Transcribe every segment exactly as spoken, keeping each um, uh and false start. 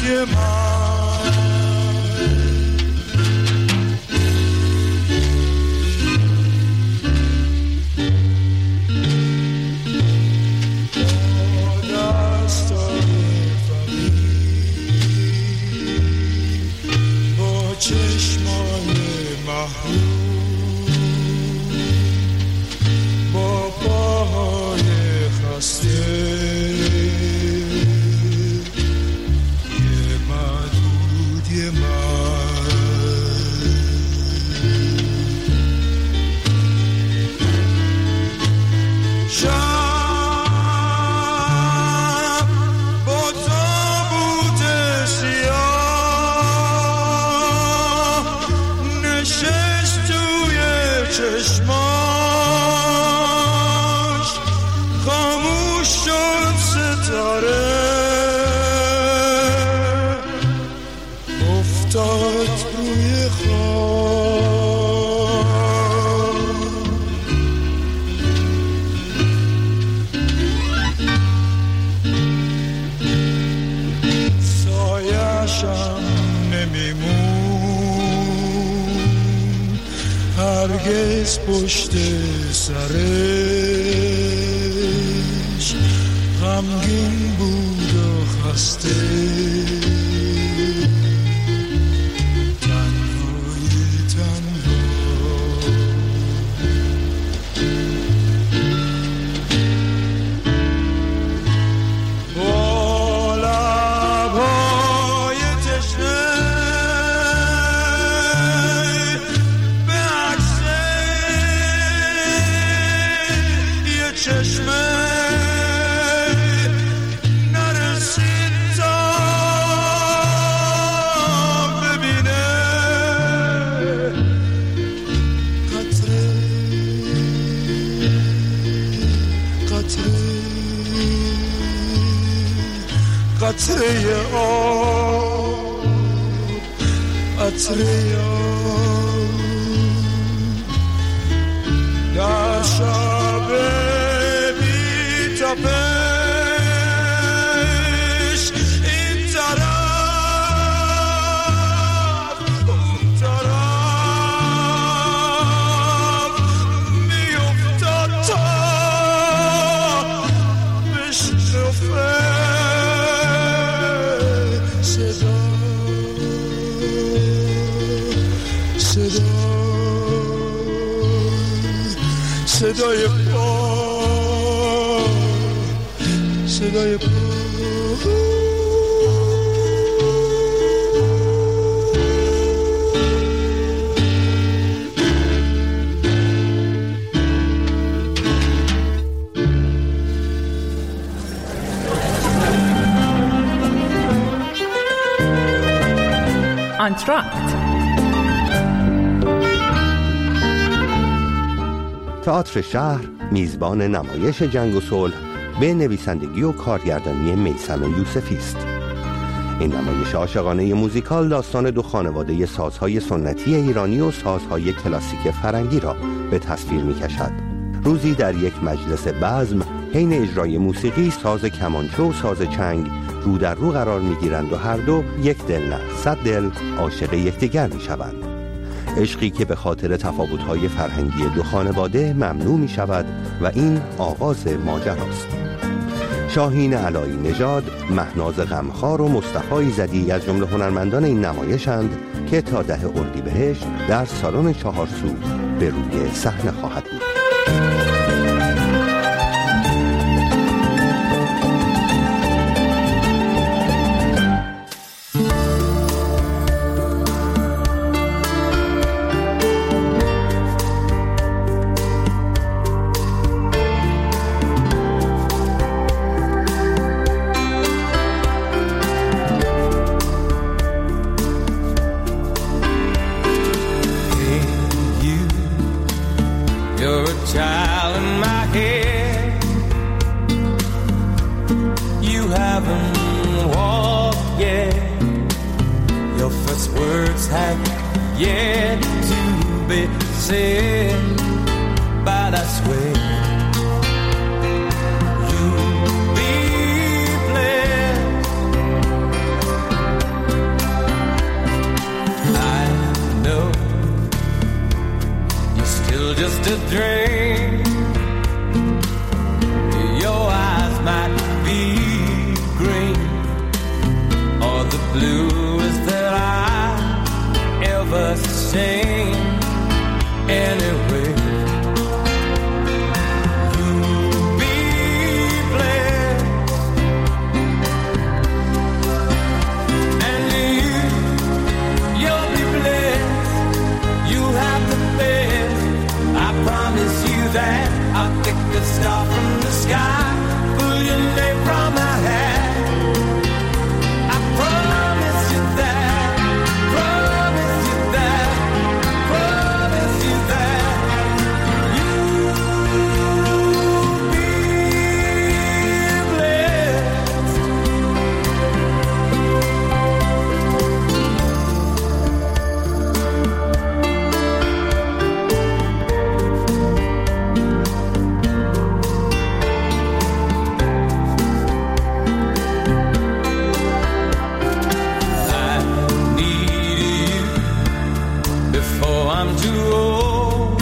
هرگز پشت سرش غمگین بود و خسته تنهای تنها با لبهای تشنه چشمه نرسید تا ببینه قطره قطره قطره آب قطره آب در شب تپش این طرف اون طرف میافتاد تا بشکفه صدا صدا صدای پا صدای پا انتراکت تئاتر شهر میزبان نمایش جنگ و صلح به نویسندگی و کارگردانی میثم یوسفی است. این نمایش عاشقانه موزیکال داستان دو خانواده سازهای سنتی ایرانی و سازهای کلاسیک فرنگی را به تصویر می‌کشد. روزی در یک مجلس بزم حین اجرای موسیقی ساز کمانچه و ساز چنگ رو در رو قرار می‌گیرند و هر دو یک دل نه صد دل عاشق یکدیگر می‌شوند. عشقی که به خاطر تفاوت‌های فرهنگی دو خانواده ممنوع می‌شود و این آغاز ماجراست. شاهین علایی نژاد، مهناز غمخوار و مصطفی ایزدی از جمله هنرمندان این نمایشند که تا ده اردیبهشت در سالن چهارسو به روی صحنه خواهد بود. a dream. Your eyes might be green or the bluest that I've ever seen. Anyway, you'll be blessed, and you, you'll be blessed. You have the best. I promise you that. I'll pick a star from the sky, pull your name from my hat. I promise you that. Promise you that. Promise you that. You'll be blessed. I need you before I'm too old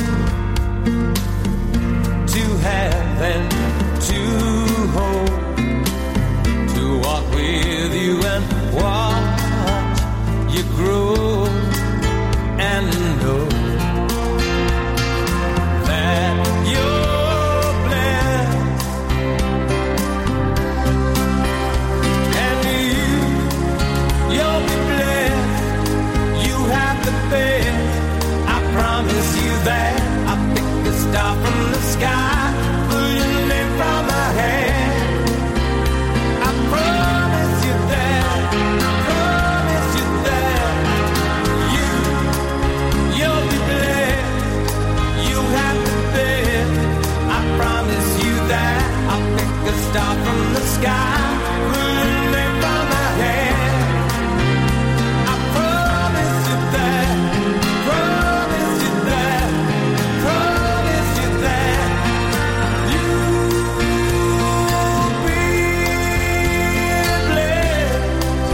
to have and to hold, to walk with you and watch you grow and know that you're blessed, and you, you'll be blessed. You have the best. I promise you that. I'll pick a star from the sky, pull your name from my hand. I promise you that. Promise you that. You, you'll be blessed. You have the best. I promise you that. I'll pick a star from the sky, pull your name from my hand. I promise you that. Promise you that. Promise you that. You'll be blessed.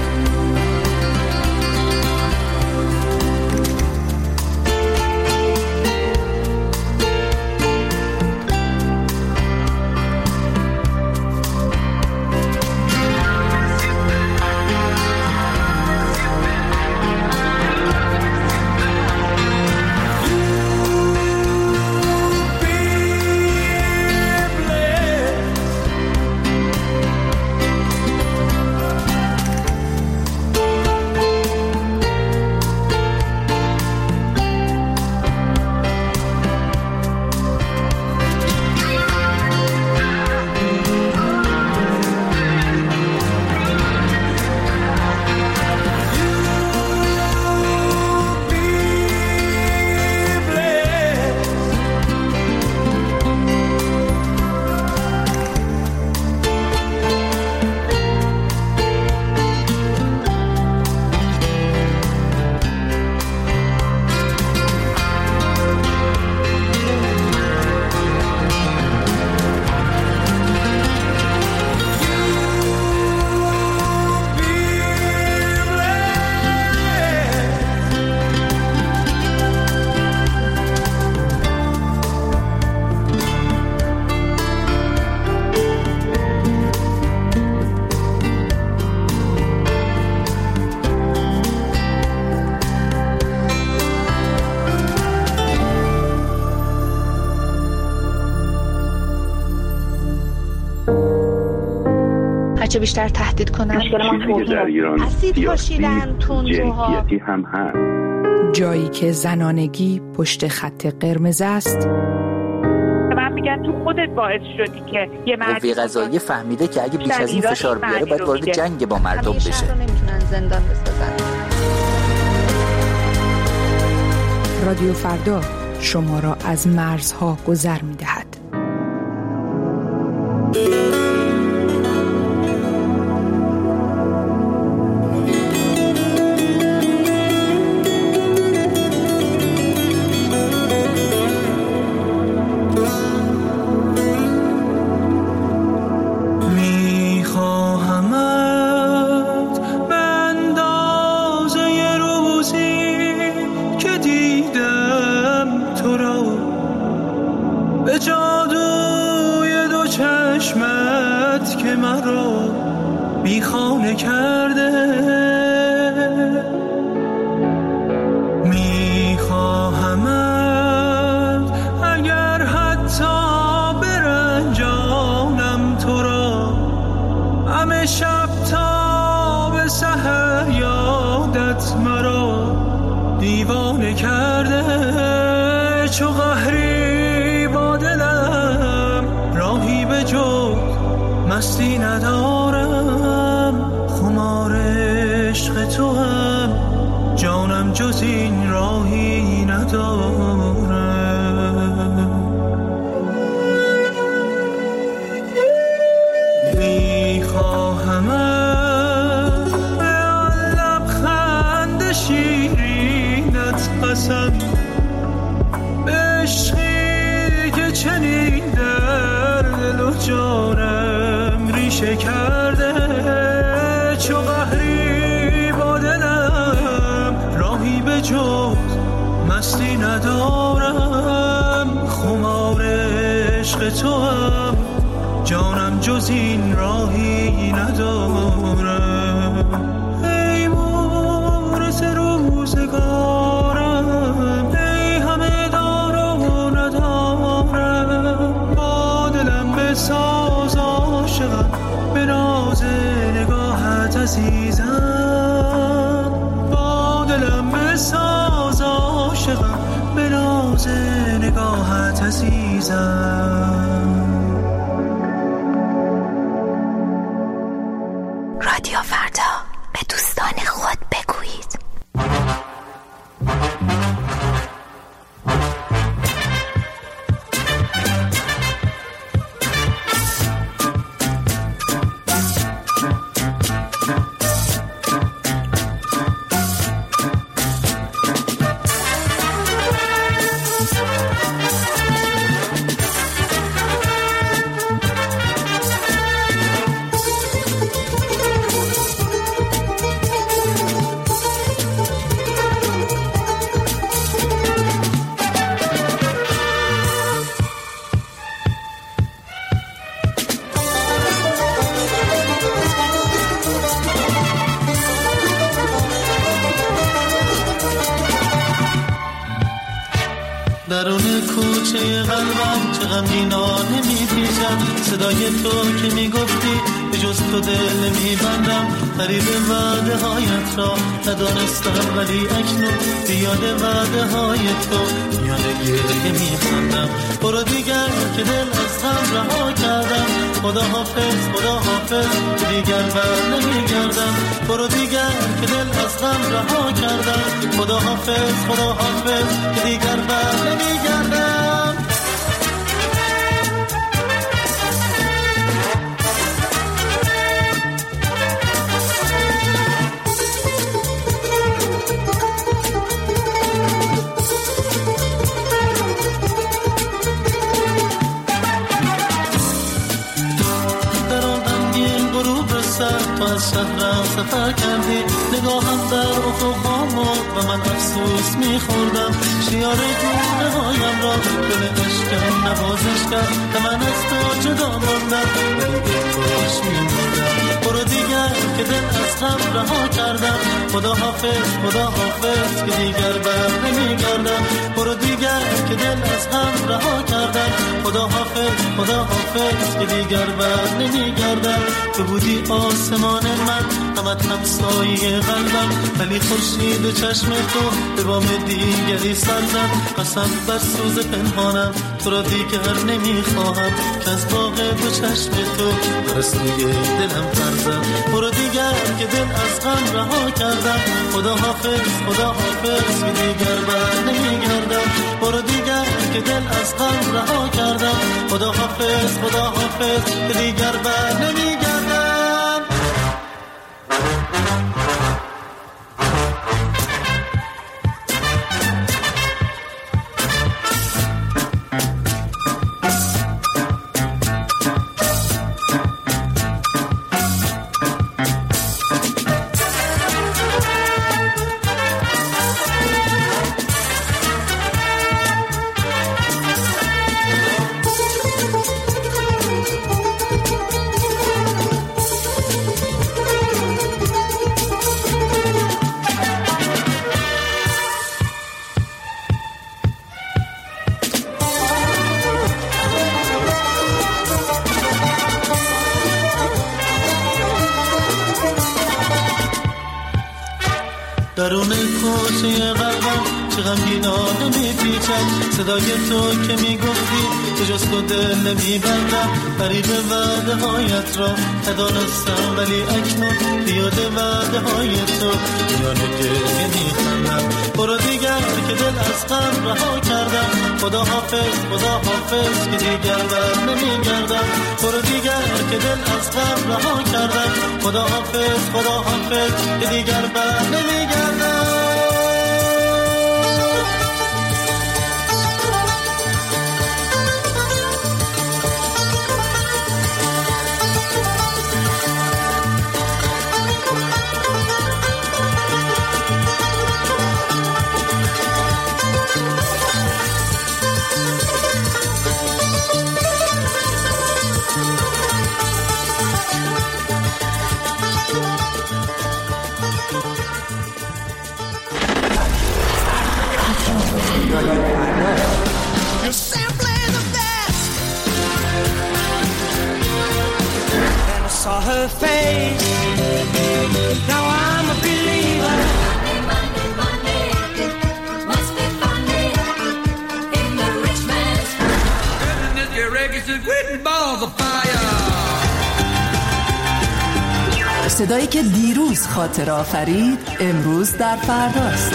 هرچه بیشتر تهدید کنن چیزی که در ایران سیاسی جنسیتی هم هست. جایی که زنانگی پشت خط قرمز است. من میگن تو خودت باعث شدی که یه مردی قوه قضاییه فهمیده که اگه بیش از این فشار بیاره باید وارد جنگ با مردم بشه. شهر رو نمیتونن زندان بسازن. رادیو فردا شما را از مرزها گذر می‌دهد. فریادت مرا دیوانه کرده، چو قهری با دلم راهی به جز مستی ندارم. خمار عشق تو هم جانم جز این راهی ندارم. میخواهمت به آن لبخند شیرینت قسم، به عشقی که چنین در دل و جانم ریشه کرده، چو قهری با دلم راهی به جز مستی ندارم. خمار عشق تو هم جانم جز این راهی ندارم. ای مورث روزگارم، ای همه دار و ندارم، با دلم بساز عاشقم، به ناز نگاهت عزیزم. با دلم بساز عاشقم، به ناز نگاهت عزیزم. رادیو فردا، به دوستان خود بگویید. درون کوچه قلبم چه غمگینا نمی‌پیچم، صدای تو که میگفتی به جز تو دل نمیبندم. قریب وعده هایت را ندانستم، ولی اکنون بیاد وعده های تو میان گریه میخندم. برو دیگر که دل از غم رها کردم، خدا حافظ خدا حافظ که دیگر بر نمیگردم. برو دیگر که دل از غم رها کردم، خدا حافظ خدا حافظ که دیگر بر نمیگردم. تو از شهرم سفر کردی، نگاهم در افق آمد و من افسوس میخوردم. شیار گونه هایم را دل عشقم نوازش کرد که من از تو جدا ماندم، ولی دل باش میموندم. برو دیگر که دل از غم رها کردم، خدا حافظ خدا حافظ که دیگر بر نمیگردم. برو دیگر که دل از غم رها کردم، خدا حافظ خدا حافظ که دیگر بر نمیگردم. تو بودی آسمان من، همت همسایه قلبم، ولی خورشید چشم تو به بام دیگری سر زد. قسم بر سوز پنهانم، تو را دیگر نمیخواهم که از باغ دو چشم تو پرستوی دلم پر زد. برو دیگر که دل از غم رها کردم، خدا حافظ خدا حافظ که دیگر بر نمیگردم. برو دیگر که دل از غم رها کردم، خدا حافظ خدا حافظ که دیگر بر نمیگردم. درون کوچه قلبم چه غمگینانه میپیچم، صدای تو که میگفتی که جز تو دل نمیبندم، فریب وعده هایت را ندانستم ولی اکنون بیاد وعده های تو میان گریه میخندم. برو دیگر که دل از غم رها کردم، خدا حافظ خدا حافظ که دیگر بر نمیگردم. برو دیگر که دل از غم رها کردم، خدا حافظ خدا حافظ که دیگر بر نمیگردم. Saw her face. Now I'm a believer. Monday, Monday, Monday. Must be funny in the rich man's house. Isn't this your reggae with balls of fire? صدایی که دیروز خاطر آفرید امروز در فرداست.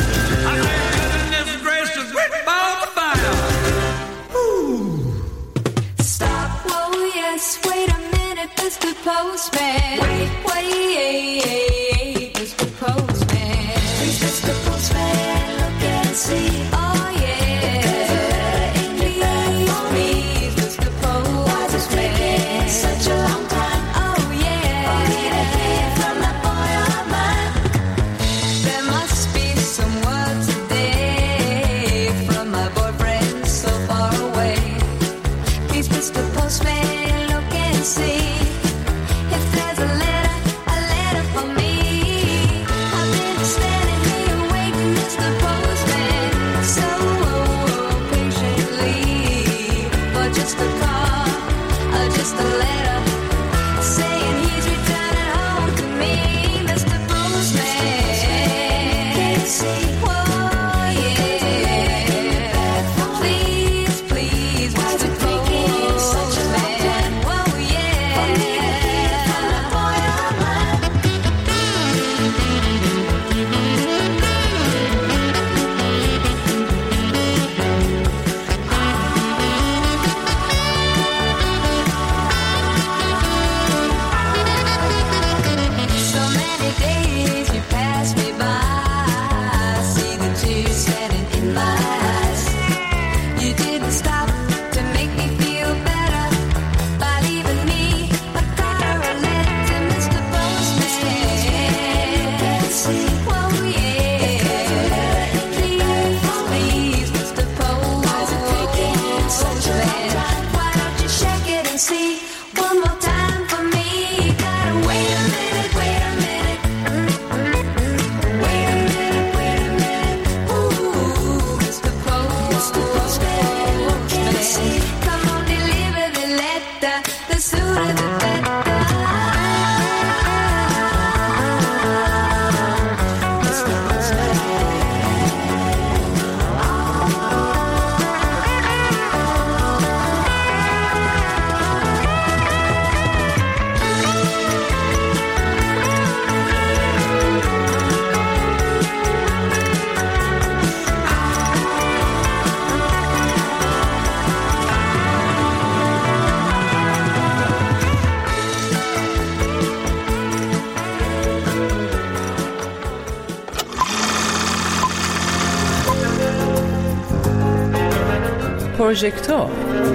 Mister Postman, wait, wait, Mister Postman, please, Mister Postman, look and see, oh yeah, in the eye, please, Mister Postman, why is it taking such a long time, oh yeah, I need a hint from that boy of mine, there must be some word today, from my boyfriend so far away, please, Mister Postman, look and see. پروژکتور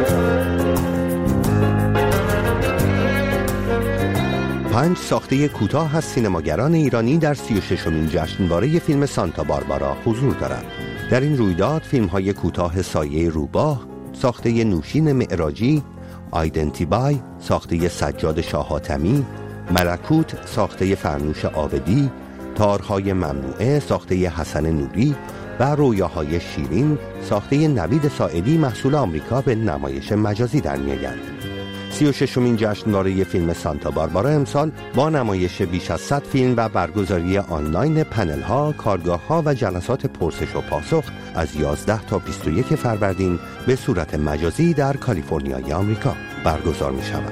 پنج ساخته کوتاه از سینماگران ایرانی در سی و ششمین جشنواره فیلم سانتا باربارا حضور دارد. در این رویداد فیلم‌های کوتاه سایه روباه ساخته نوشین معراجی، آیدنتیبای ساخته سجاد شاه حاتمی، ملکوت ساخته فرنوش عابدی، تارهای ممنوعه ساخته حسن نوری و رویاهای شیرین ساخته نوید ساعدی محصول آمریکا به نمایش مجازی در می‌آیند. سی و ششمین جشنواره فیلم سانتا باربارا امسال با نمایش بیش از صد فیلم و برگزاری آنلاین پنل ها، کارگاه ها و جلسات پرسش و پاسخ از یازده تا بیست و یک فروردین به صورت مجازی در کالیفرنیای آمریکا برگزار می شود.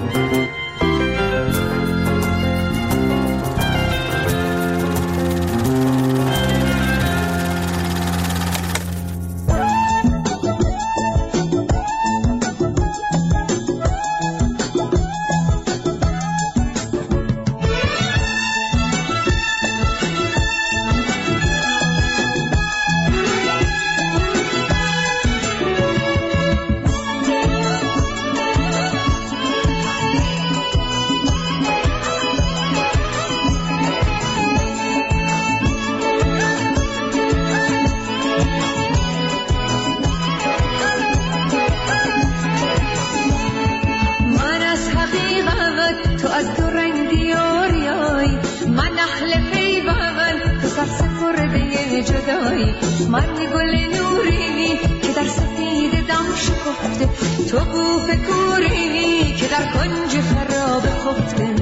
من گل نورینی که در سفید دم شکفته، تو بوف کورینی که در کنج خراب خفته.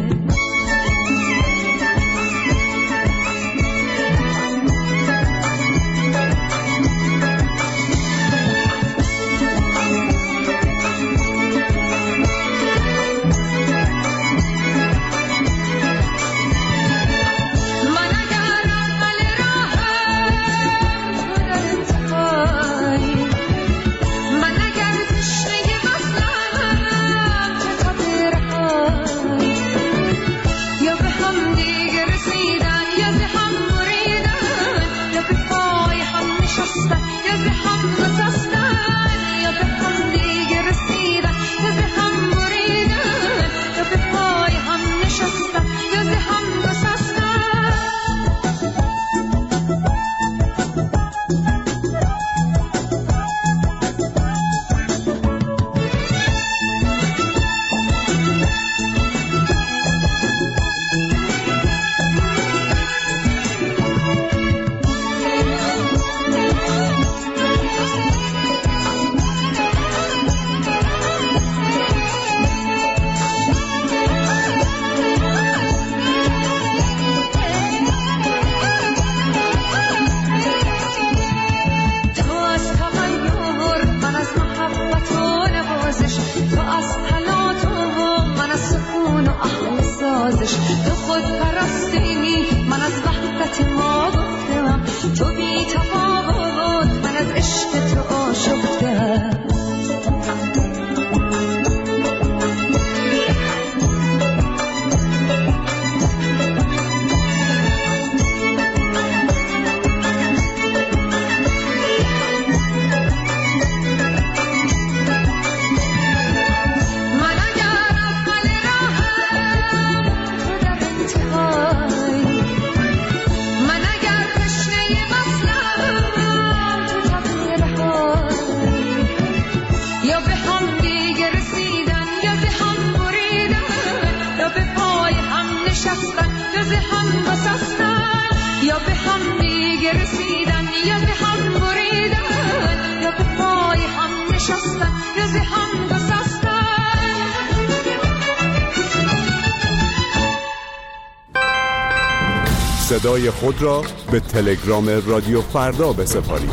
صدای خود را به تلگرام رادیو فردا بسپارید.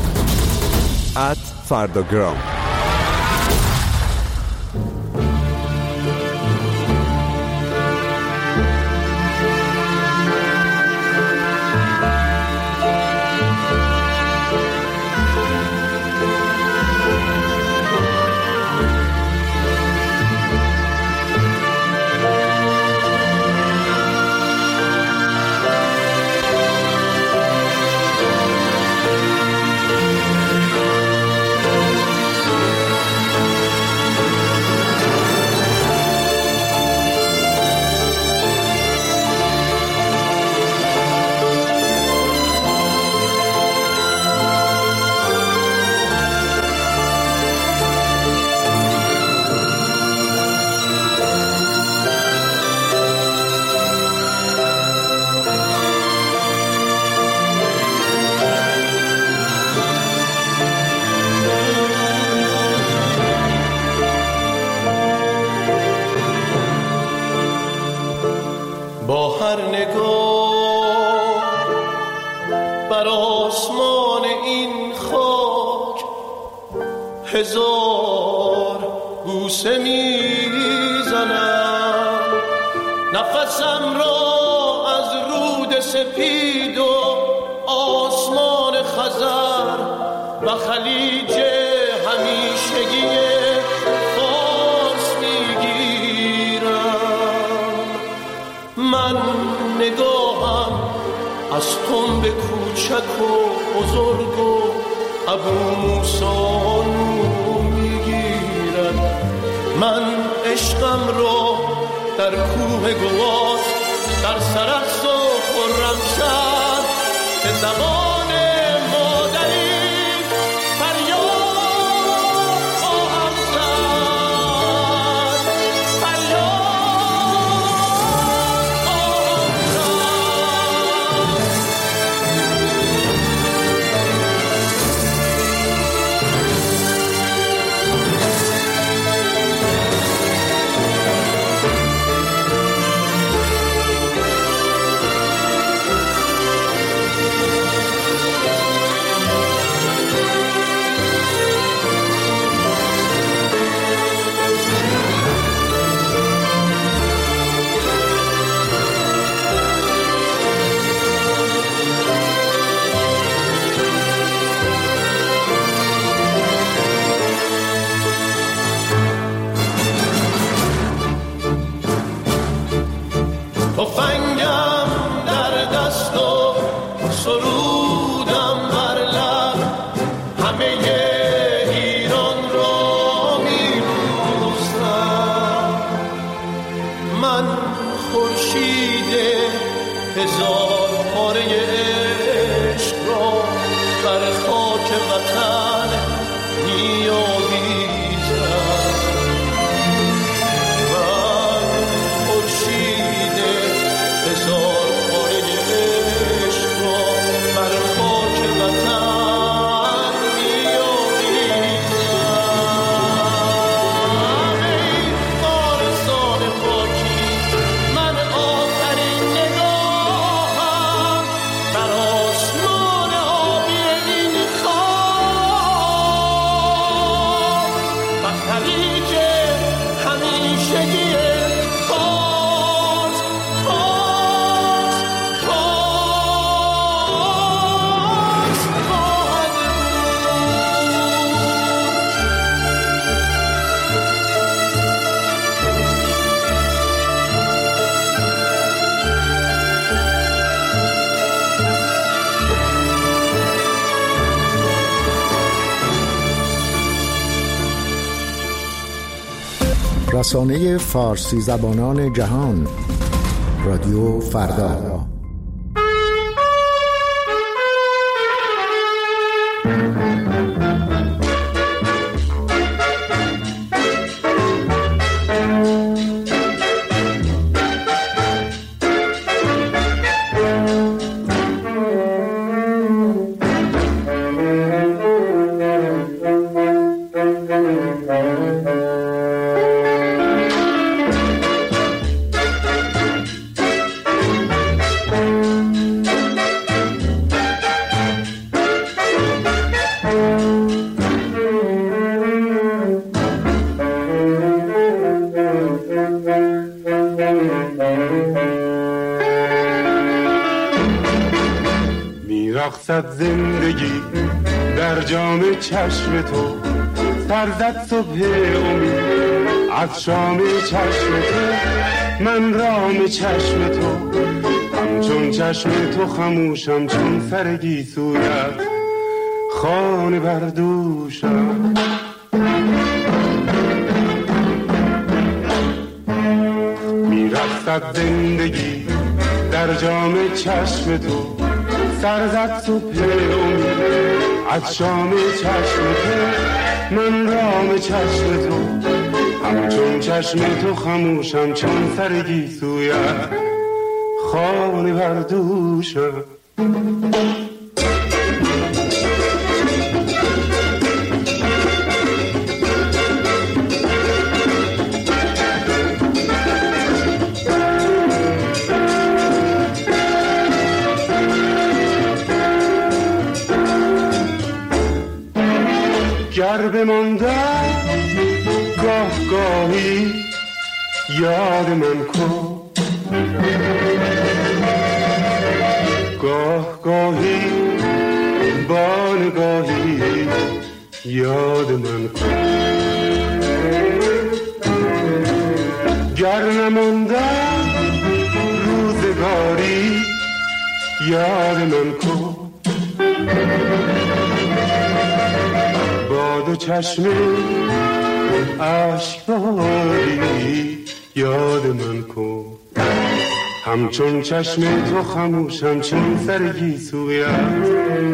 ات فرداگرام. بر آسمان این خاک هزار بوسه میزنم، نفسم را از رود سپید و آسمان خزر و خلیج همیشگی فارس میگیرم. من نگاهم از تنب کوچک و بزرگ و ابو موسی میگیرد. من عشقم را در کوه گوات در سرخس و خرمشهر به زبان مادری فریاد خواهم زد، فریاد خواهم تفنگم در دست و سرودم بر لب، همه ایران را می‌بوسم. من خورشید هزار پاره عشق را بر خاک وطن می‌آویزم. من خورشید هزار پاره عشق را بر خاک وطن می‌آویزم. ای فارسان خاکی، من آخرین نگاهم بر آسمان آبی این خاک و خلیج همیشگی فارس، فارس، فارس خواهد رسانه فارسی زبانان جهان، رادیو فردا. میرقصد زندگی در جام چشم تو، سرزد صبح امید از شام چشم تو. من رام چشم تو، همچون چشم تو خموشم، چون سر گیسویت خانه بردوشم. میرقصد زندگی در جام چشم تو، سرزد صبح امید از شام چشم تو. من رام چشم تو، همچون چشم تو خموشم، چون سر گیسویت خانه بردوشم. بماندم گاه گاهی یاد من کن، گاه گاهی با نگاهی یاد من کن. گر نماندم روزگاری یاد من کن، با دو چشم اشکباری یاد من کن. همچون چشم تو خموشم چون سر گیسویت،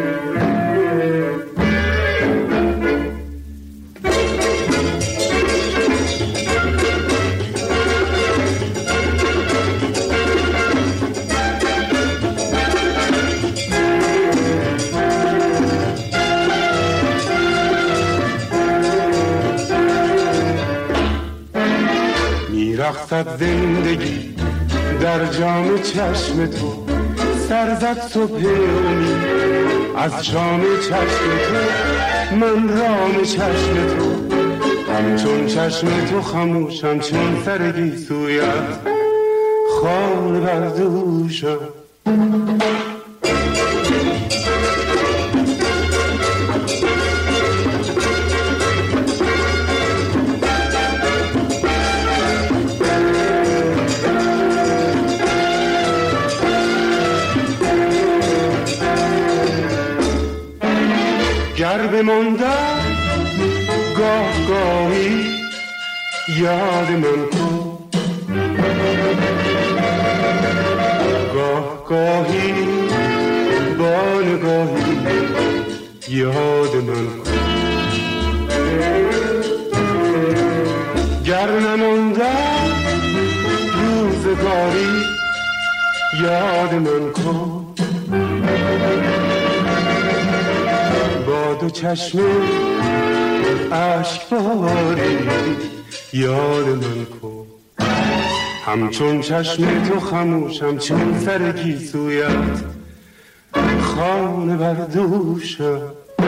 رقصد زندگی در جام چشم تو، سر زد صبح امید از شام چشم تو، من رام چشم تو. همچون چشم تو خموشم چون سر گیسویت، خانه بر دوشم. گر بماندم گاه گاهی یاد من کن، گاه گاهی با نگاهی یاد من کن. گر نماندم روزگاری یاد من کن، دو چشم اشکباری یاد من کن. همچون چشم تو خموشم چون سر گیسویت، خانه بر دوشم.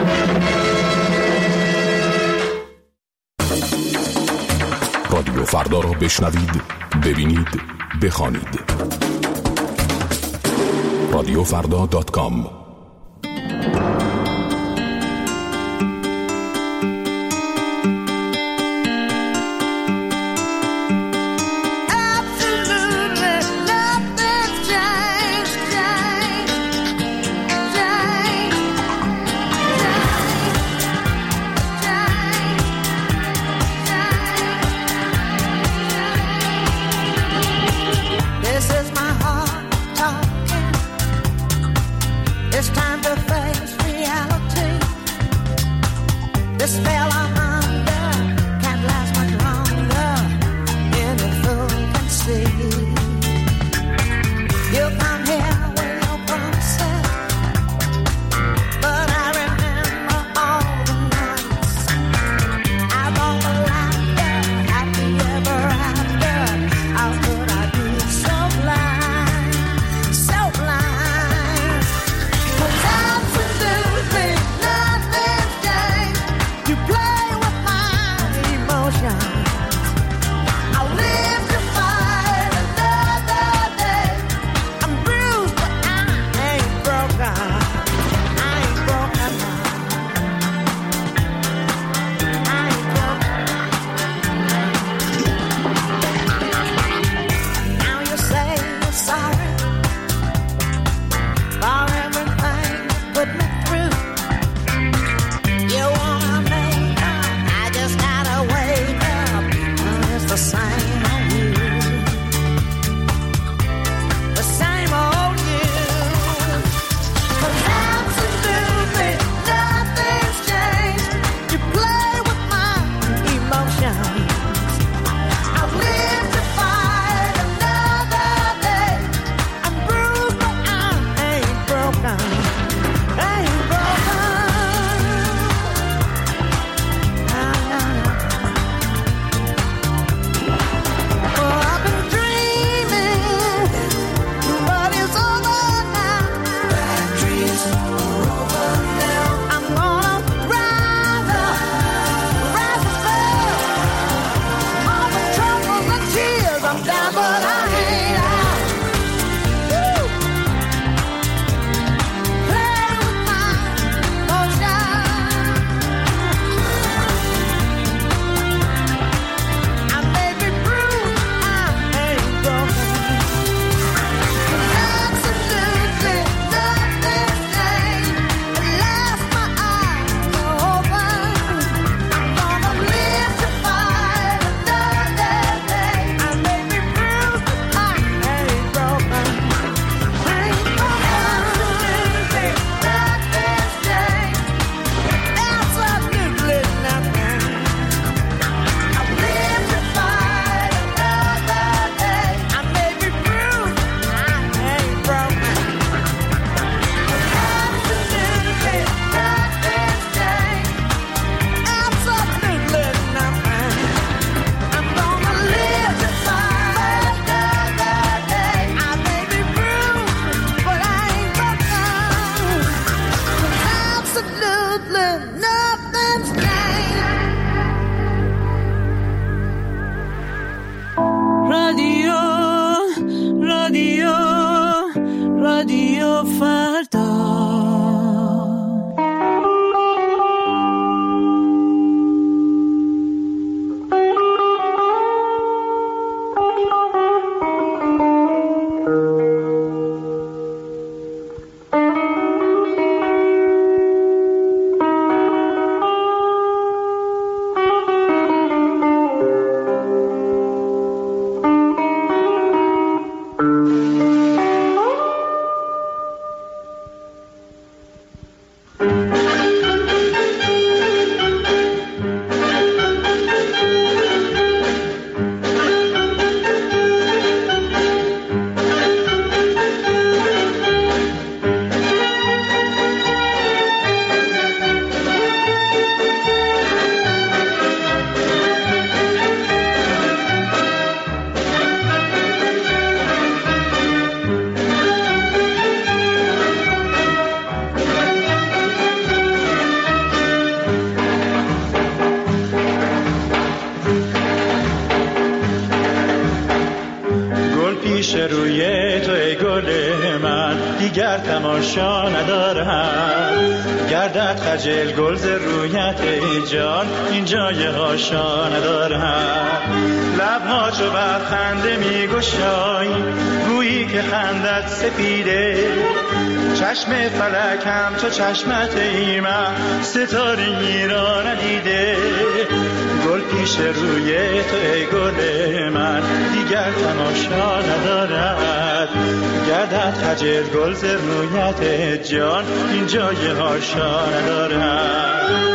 رادیو فردا را بشنوید، ببینید، بخوانید. رادیو فردا دات کام. فردا. روی تو ای گل من دیگر تماشا ندارم، گردد خجل گل ز رویت ای جان این جای هاشا ندارم. لبها چو بر خنده می گشایی گویی که خندت سپیده، چشم فلکم چو چشمت ای من ستاره‌ای را ندیده. گل پیش روی تو ای گل من دیگر تماشا ندارد، گردد خجل گل ز رویت جان این جای هاشا ندارد.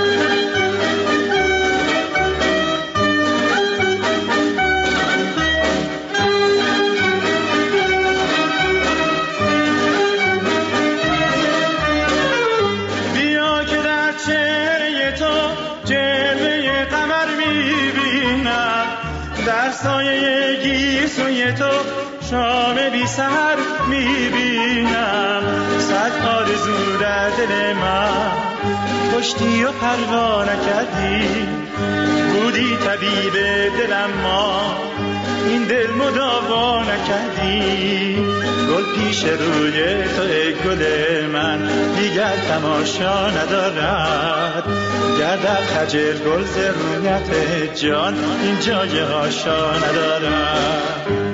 سایه گیسوی تو شام بی سحر میبینم، صد آرزو در دل من کشتی و پروا نکردی. بودی طبیب دلم ما این دل مداوا نکردی. گل پیش روی تو ای گل من دیگر تماشا ندارد، گردد خجل گل ز رویت جان این جای هاشا ندارد.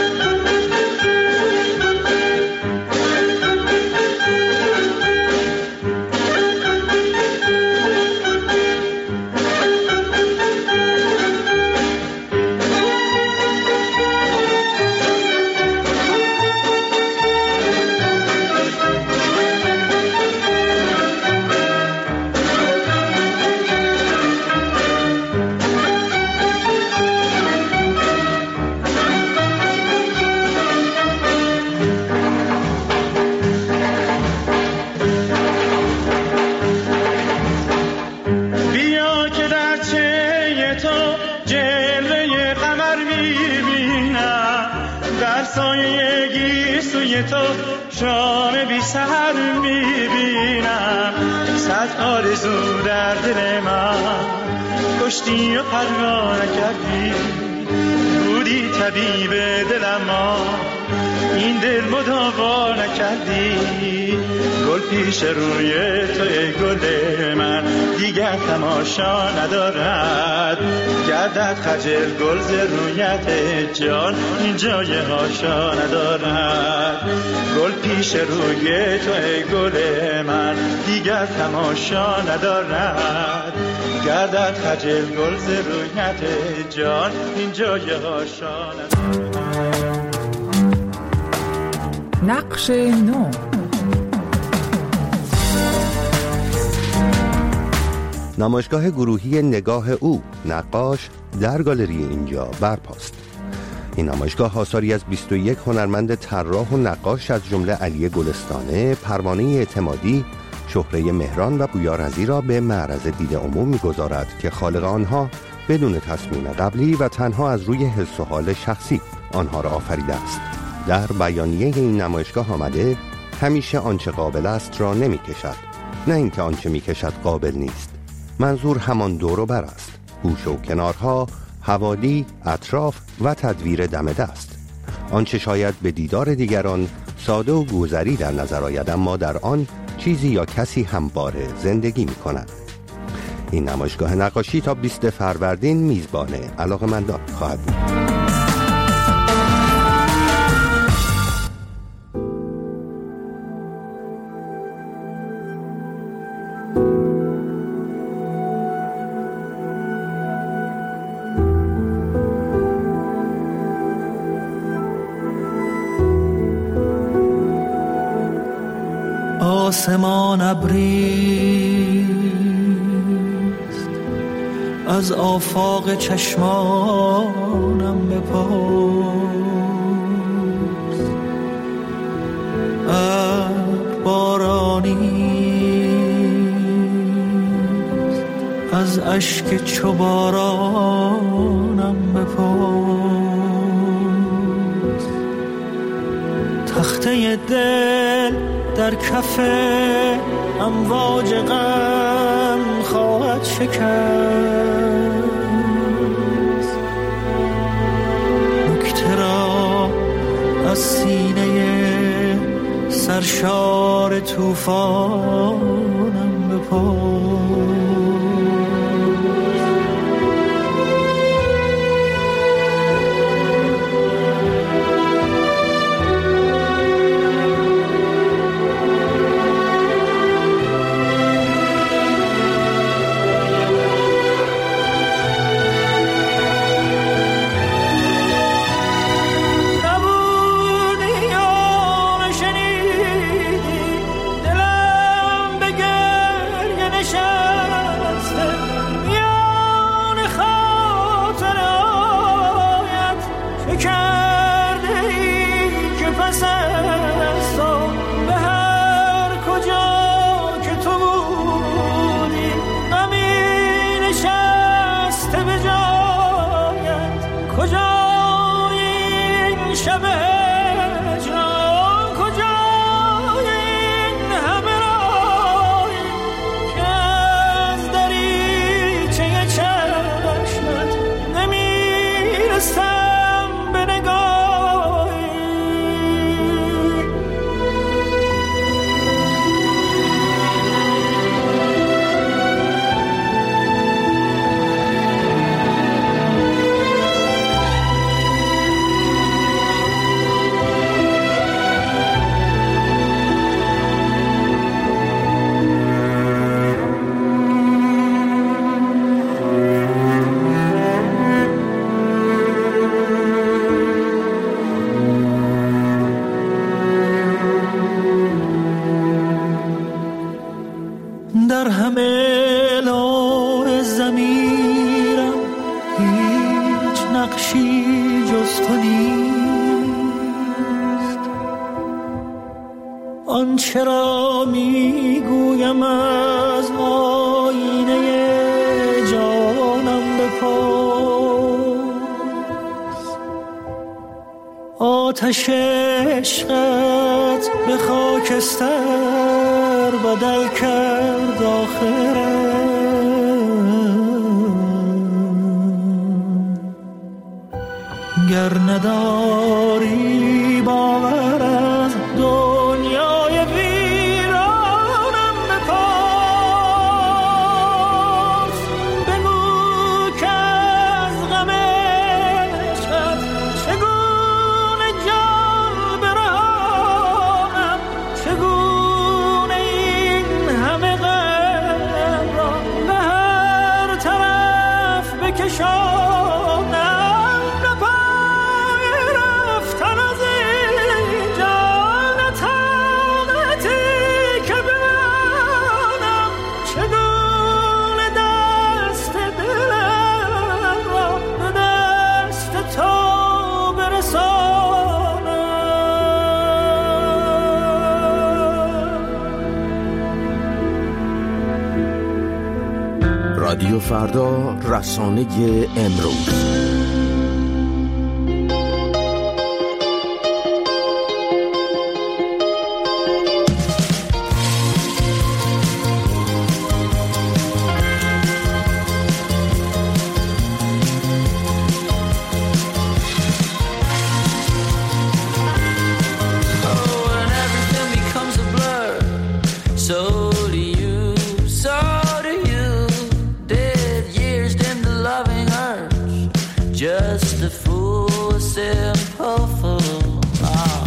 تو شام بی سحر میبینم، صد آرزو در دل من کشتی و پروا نکردی. بودی طبیب دلم ما این دل مداوا نکردی. گل پیش روی تو ای گل من دیگر تماشا ندارد، گردد خجل گل ز رویت جان این جای هاشا ندارد. گل پیش روی تو ای گل من دیگر تماشا ندارد، گردد خجل گل ز رویت جان این جای هاشا ندارد. نقش نو. نمایشگاه گروهی نگاه او نقاش در گالری اینجا برپاست. این نمایشگاه آثاری از بیست و یک هنرمند طراح و نقاش از جمله علی گلستانه، پروانه اعتمادی، شهره مهران و پویا رضی را به معرض دید عموم می‌گذارد که خالق آنها بدون تصمیم قبلی و تنها از روی حس و حال شخصی آنها را آفریده است. در بیانیه این نمایشگاه آمده همیشه آنچه قابل است را نمی کشد، نه اینکه آنچه می کشد قابل نیست. منظور همان دور و بر است، گوشه و کنارها، حوالی، اطراف و تدویر دم دست. آنچه شاید به دیدار دیگران ساده و گذری در نظر آید، اما در آن چیزی یا کسی همواره زندگی می کند. این نمایشگاه نقاشی تا بیست فروردین میزبان علاقه‌مندان خواهد بود. آسمان ابریست از آفاق چشمانم بپرس، ابر بارانیست از اشک چو بارانم بپرس، تخته دل در کف امواج غم خواهد شکست، نکته را از سینه سرشار طوفانم بپرس. در همه لوح ضمیرم هیچ نقشی جز تو نیست، آنچه را میگویم از آینه جانم بپرس، آتش عشقت به خاکستر بدل کرد آخرم، گر نداری باور از دنیای ویرانم بپرس، بگو که از غم عشقت چگونه جان برهانم، چگونه این همه غم را به هر طرف بکشانم، رادیو فردا، رسانه امروز. Oh, So do you, so do you. Dead years dim the loving urge. Just a fool, a simple fool. Oh.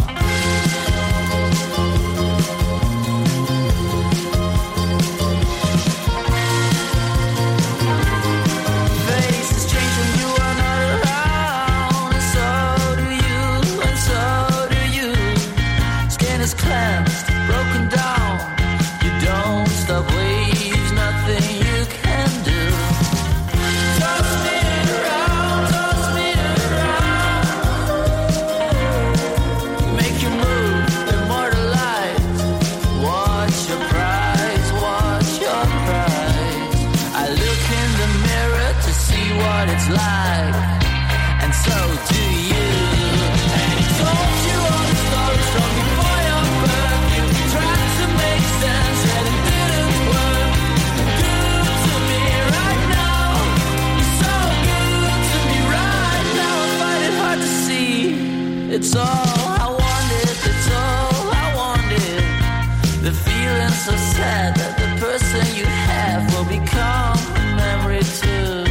It's all I wanted, it's all I wanted. The feeling so sad that the person you have will become a memory too.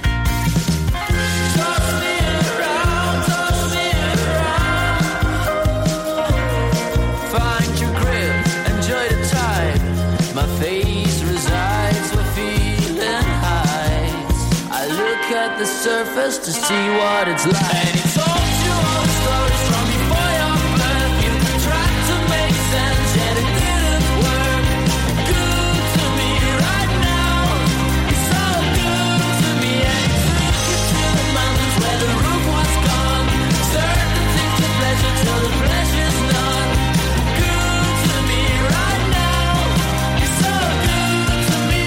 Toss me around, toss me around. Find your grip, enjoy the tide. My face resides where feeling hides. I look at the surface to see what it's like. And it's all stories from before your birth. You tried to make sense, yet it didn't work. Good to me right now. You're so good to me. And you took it to the mountains where the roof was gone. Certain things to pleasure till the pleasure's none. Good to me right now. You're so good to me.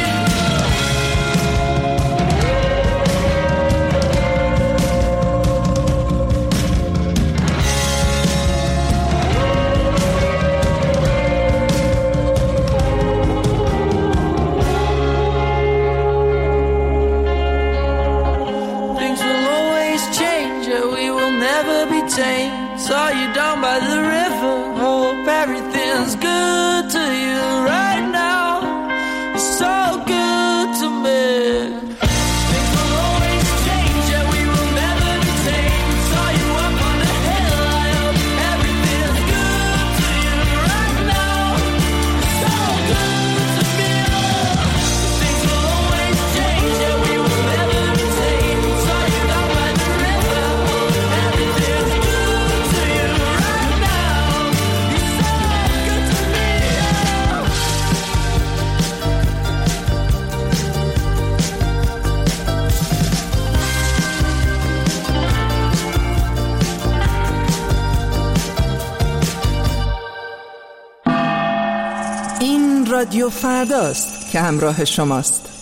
Saw you down by the river. Hope everything's good to you right now. You're so good to me. Things will always change, yeah, we will never be tame. Saw you up on the hill. I hope everything's good to you right now. You're so good to me. Things will always change, yeah, we will never be tame. Saw you down by the river. Everything's good. این رادیو فرداست که همراه شماست.